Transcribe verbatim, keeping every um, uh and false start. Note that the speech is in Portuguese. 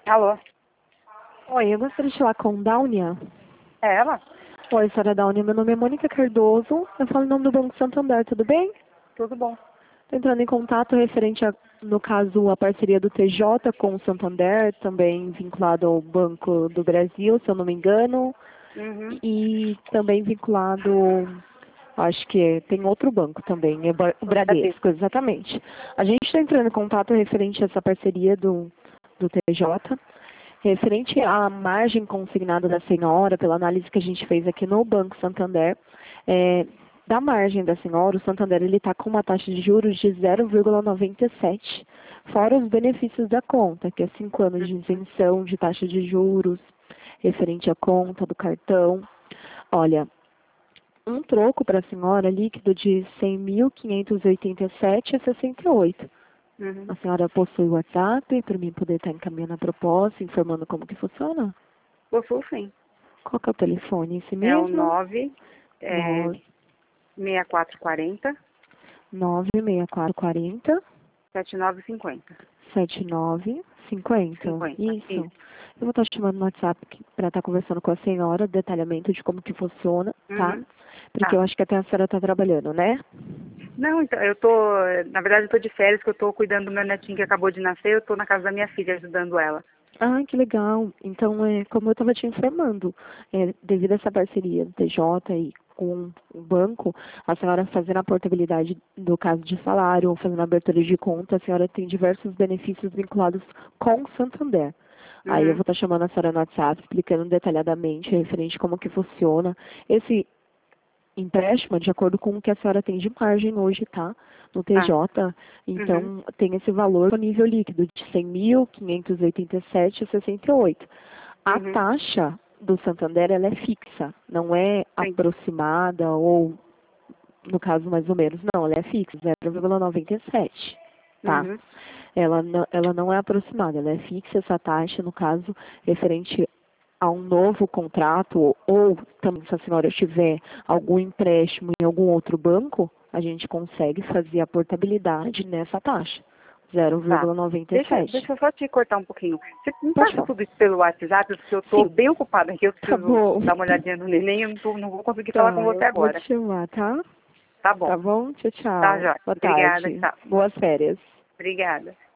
Alô? Oi, eu gostaria de falar com Daunia. É ela? Oi, senhora Daunia, meu nome é Mônica Cardoso, eu falo em nome do Banco Santander, tudo bem? Tudo bom. Estou entrando em contato referente, a, no caso, a parceria do T J com o Santander, também vinculado ao Banco do Brasil, se eu não me engano, Uhum. e também vinculado, acho que tem outro banco também, é Ba- o Bradesco, exatamente. A gente está entrando em contato referente a essa parceria do, do T J, referente à margem consignada da senhora, pela análise que a gente fez aqui no Banco Santander, é, da margem da senhora, o Santander está com uma taxa de juros de zero vírgula noventa e sete, fora os benefícios da conta, que é cinco anos de isenção de taxa de juros, referente à conta do cartão. Olha, um troco para a senhora líquido de cem mil quinhentos e oitenta e sete reais e sessenta e oito centavos. Uhum. A senhora possui o WhatsApp para mim poder estar encaminhando a proposta, informando como que funciona? Possuo sim. Qual que é o telefone? Esse É o mesmo? nove, é, seis quatro quatro zero, nove seis quatro quatro zero, sete nove cinco zero. sete nove cinco zero. cinquenta. Isso. Isso. Eu vou estar chamando no WhatsApp para estar conversando com a senhora, detalhamento de como que funciona, tá? Uhum. Porque Tá. eu acho que até a senhora está trabalhando, né? Não, então, eu tô, na verdade eu tô de férias, que eu tô cuidando do meu netinho que acabou de nascer, eu tô na casa da minha filha ajudando ela. Ah, que legal. Então, é, como eu estava te informando, é, devido a essa parceria do T J e com o banco, a senhora fazendo a portabilidade do caso de salário ou fazendo a abertura de conta, a senhora tem diversos benefícios vinculados com o Santander. Aí eu Uhum. vou estar chamando a senhora no WhatsApp, explicando detalhadamente referente como que funciona. Esse empréstimo de acordo com o que a senhora tem de margem hoje, tá? No Tá. T J, Uhum. então tem esse valor nível líquido de cem mil quinhentos e oitenta e sete reais e sessenta e oito centavos. A Uhum. taxa do Santander, ela é fixa, não é Sim. aproximada ou, no caso, mais ou menos, não, ela é fixa, zero vírgula noventa e sete, tá? Uhum. Ela não, ela não é aproximada, ela é fixa essa taxa, no caso, referente a um novo contrato, ou também se a senhora tiver algum empréstimo em algum outro banco, a gente consegue fazer a portabilidade nessa taxa, Tá. zero vírgula noventa e Deixa, sete. deixa eu só te cortar um pouquinho. Você me Pode passa falar. tudo isso pelo WhatsApp, porque eu tô Sim, bem ocupada aqui, eu tá preciso bom. dar uma olhadinha no neném, eu não, tô, não vou conseguir falar com Tá, você eu vou agora. te chamar, tá? Tá bom. Tá bom? Tchau, Tá, tchau. Jóia. Boa Obrigada, tarde. tchau. Boas férias. Obrigada.